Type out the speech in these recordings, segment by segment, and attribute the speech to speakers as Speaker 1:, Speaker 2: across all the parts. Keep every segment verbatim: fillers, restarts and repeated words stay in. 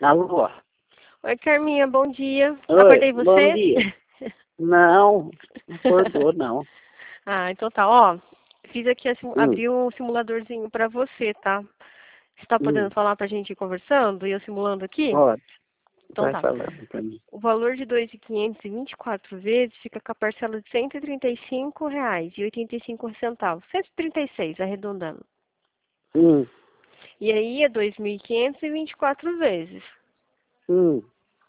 Speaker 1: Alô?
Speaker 2: Oi, Carminha, bom dia.
Speaker 1: Oi,
Speaker 2: Acordei você?
Speaker 1: bom dia. Não, não acordou, não.
Speaker 2: Ah, então tá, ó. Fiz aqui, a simu-
Speaker 1: Hum,
Speaker 2: abri um simuladorzinho pra você, tá? Você tá
Speaker 1: hum,
Speaker 2: podendo falar pra gente ir conversando e eu simulando aqui?
Speaker 1: pode,
Speaker 2: Então
Speaker 1: vai
Speaker 2: tá.
Speaker 1: falando pra mim.
Speaker 2: O valor de dois mil e quinhentos e vinte e quatro vezes fica com a parcela de cento e trinta e cinco reais e oitenta e cinco centavos. cento e trinta e seis, arredondando.
Speaker 1: Hum,
Speaker 2: E aí é dois mil e quinhentos e vinte e quatro vezes.
Speaker 1: hum.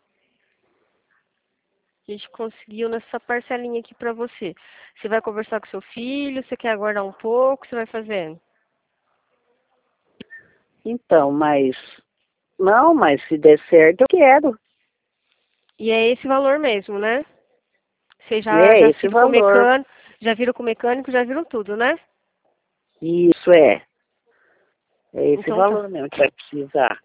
Speaker 2: A gente conseguiu nessa parcelinha aqui pra você. Você vai conversar com seu filho? Você quer aguardar um pouco? O que você vai fazer?
Speaker 1: Então, mas... Não, mas se der certo, eu quero.
Speaker 2: E é esse valor mesmo, né? Vocês já,
Speaker 1: É
Speaker 2: já
Speaker 1: esse
Speaker 2: viram com o
Speaker 1: valor.
Speaker 2: mecânico, já viram com o mecânico, já viram tudo, né?
Speaker 1: Isso é. É esse
Speaker 2: Então tá.
Speaker 1: valor mesmo que vai precisar.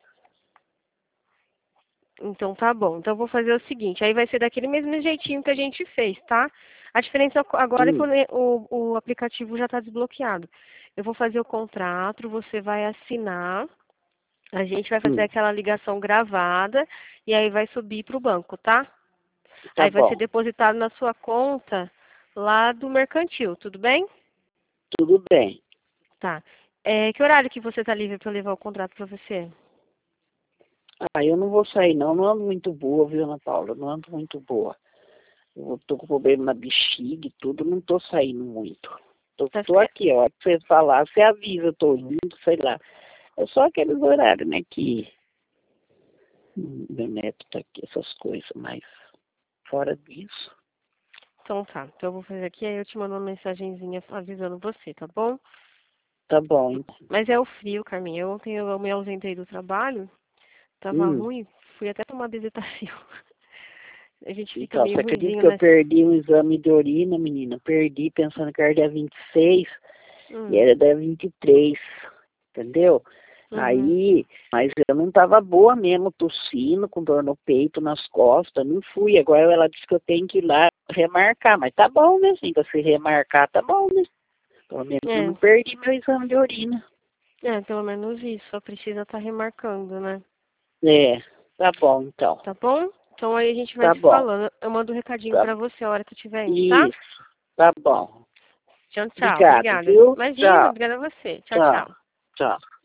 Speaker 2: Então tá bom. Então eu vou fazer o seguinte, aí vai ser daquele mesmo jeitinho que a gente fez, tá? A diferença agora é que
Speaker 1: Hum,
Speaker 2: o, o, o aplicativo já está desbloqueado. Eu vou fazer o contrato, você vai assinar, a gente vai fazer
Speaker 1: hum.
Speaker 2: aquela ligação gravada e aí vai subir para o banco, tá?
Speaker 1: Tá
Speaker 2: Aí vai ser
Speaker 1: bom.
Speaker 2: depositado na sua conta lá do mercantil, tudo bem?
Speaker 1: Tudo bem.
Speaker 2: Tá. É, que horário que você está livre para eu levar o contrato para você?
Speaker 1: Ah, eu não vou sair, não. Não ando muito boa, viu, Ana Paula? Não ando muito boa. Eu tô com problema na bexiga e tudo, não tô saindo muito. Tô,
Speaker 2: Tá,
Speaker 1: tô
Speaker 2: é,
Speaker 1: aqui, ó. Se você falar, você avisa, eu tô indo, sei lá. É só aqueles horários, né, que hum, meu neto tá aqui, essas coisas, mas fora disso,
Speaker 2: então tá. Então eu vou fazer aqui, aí eu te mando uma mensagenzinha avisando você, tá bom?
Speaker 1: tá bom, então.
Speaker 2: Mas é o frio, Carminha. Eu ontem eu me ausentei do trabalho, tava
Speaker 1: Hum,
Speaker 2: ruim, fui até tomar bezetacil. A gente fica
Speaker 1: então,
Speaker 2: meio
Speaker 1: você acredita
Speaker 2: ruimzinho,
Speaker 1: que eu
Speaker 2: né?
Speaker 1: perdi um exame de urina, menina? Perdi pensando que era dia vinte e seis e
Speaker 2: Hum,
Speaker 1: era dia vinte e três, entendeu?
Speaker 2: uhum.
Speaker 1: Aí, mas eu não tava boa mesmo, tossindo, com dor no peito, nas costas, não fui. Agora ela disse que eu tenho que ir lá remarcar, mas tá bom, né? Assim, se remarcar, tá bom, né? Pelo menos eu não
Speaker 2: É,
Speaker 1: perdi meu exame de urina.
Speaker 2: é, pelo menos isso. Só precisa estar remarcando, né?
Speaker 1: É, tá bom, então.
Speaker 2: Tá bom? Então aí a gente vai
Speaker 1: Tá
Speaker 2: se
Speaker 1: bom.
Speaker 2: falando. Eu mando um recadinho
Speaker 1: Tá,
Speaker 2: pra você a hora que eu estiver indo, tá?
Speaker 1: isso, tá bom.
Speaker 2: Tchau, tchau.
Speaker 1: Obrigado,
Speaker 2: Obrigada.
Speaker 1: viu?
Speaker 2: Imagina,
Speaker 1: Tchau,
Speaker 2: obrigada a você. Tchau,
Speaker 1: tchau,
Speaker 2: tchau.
Speaker 1: tchau.